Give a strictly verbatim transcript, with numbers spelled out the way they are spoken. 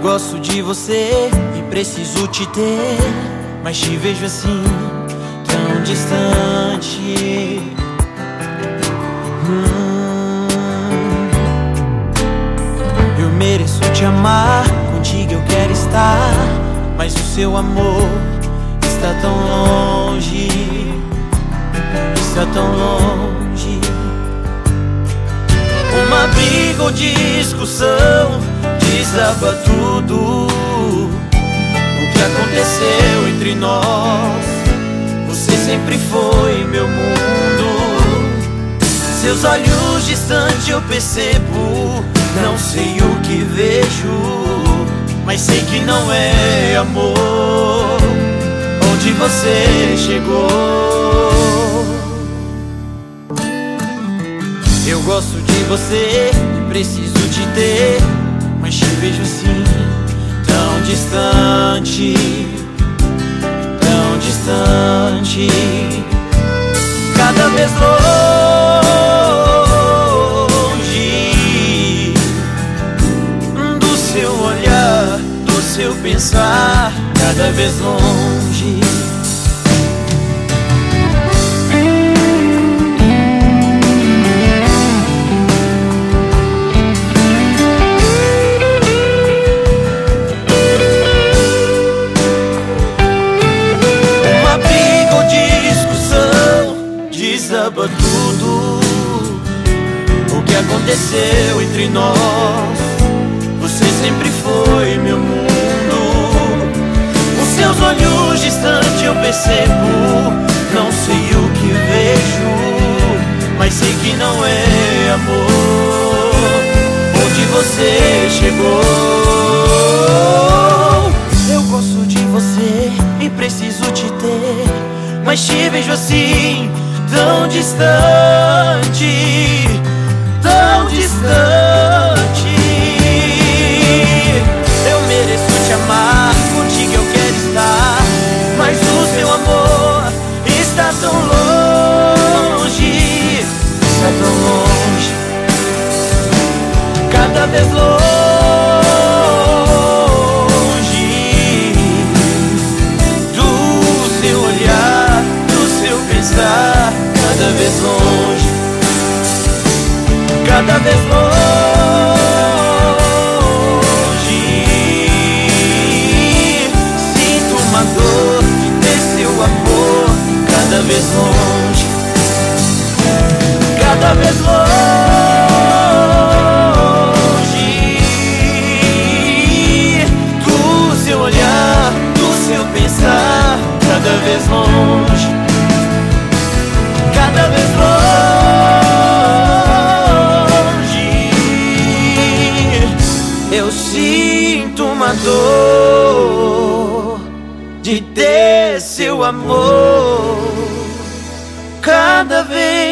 gosto de você e preciso te ter, mas te vejo assim, tão distante. hum. Eu mereço te amar, contigo eu quero estar, mas o seu amor está tão longe, está tão longe. Uma briga ou discussão desaba tudo. O que aconteceu entre nós? Você sempre foi meu mundo. Seus olhos distantes eu percebo, não sei o que vejo, mas sei que não é amor. Onde você chegou? Eu gosto de você e preciso te ter, mas te vejo assim, tão distante, tão distante. Cada vez longe do seu olhar, do seu pensar, cada vez longe. Desaba tudo. O que aconteceu entre nós? Você sempre foi meu mundo. Os seus olhos distantes eu percebo, não sei o que vejo, mas sei que não é amor. Onde você chegou? Eu gosto de você e preciso te ter, mas te vejo assim, tão distante, tão distante. Eu mereço te amar, contigo eu quero estar, mas o seu amor está tão longe, está tão longe. Cada vez longe do seu olhar, do seu pensar. Cada vez longe, cada vez longe sinto uma dor de ter seu amor. Cada vez longe, cada vez longe do seu olhar, do seu pensar. Cada vez longe, cada vez longe. Eu sinto uma dor de ter seu amor. Cada vez